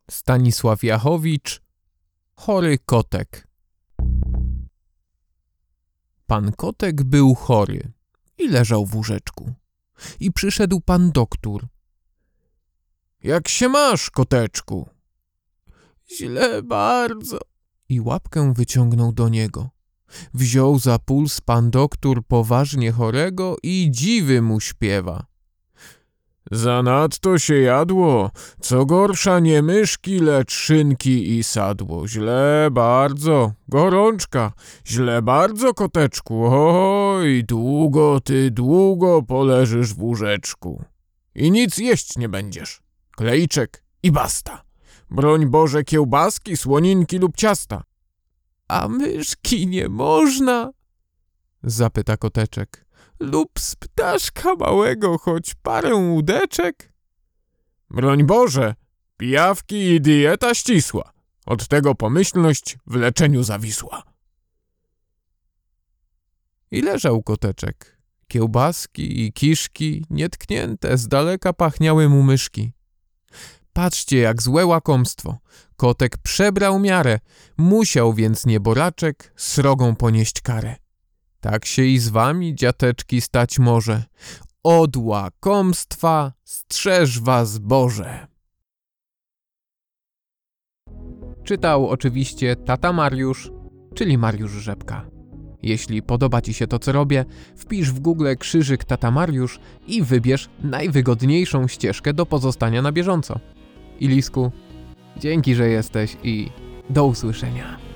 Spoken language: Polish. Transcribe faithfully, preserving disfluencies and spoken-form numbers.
Stanisław Jachowicz, chory kotek. Pan kotek był chory i leżał w łóżeczku. I przyszedł pan doktór. Jak się masz, koteczku? Źle bardzo. I łapkę wyciągnął do niego. Wziął za puls pan doktór poważnie chorego i dziwy mu śpiewa. Zanadto się jadło, co gorsza nie myszki, lecz szynki i sadło. Źle bardzo, gorączka, źle bardzo, koteczku. Oj, długo ty, długo poleżysz w łóżeczku. I nic jeść nie będziesz. Klejczek i basta. Broń Boże, kiełbaski, słoninki lub ciasta. A myszki nie można? Zapyta koteczek. Lub z ptaszka małego choć parę łódeczek? Broń Boże, pijawki i dieta ścisła. Od tego pomyślność w leczeniu zawisła. I leżał koteczek. Kiełbaski i kiszki, nietknięte, z daleka pachniały mu myszki. Patrzcie, jak złe łakomstwo. Kotek przebrał miarę, musiał więc nieboraczek srogą ponieść karę. Tak się i z wami, dziateczki, stać może. Od łakomstwa strzeż was Boże. Czytał oczywiście tata Mariusz, czyli Mariusz Rzepka. Jeśli podoba ci się to, co robię, wpisz w Google krzyżyk tata Mariusz i wybierz najwygodniejszą ścieżkę do pozostania na bieżąco. Ilisku, dzięki, że jesteś i do usłyszenia.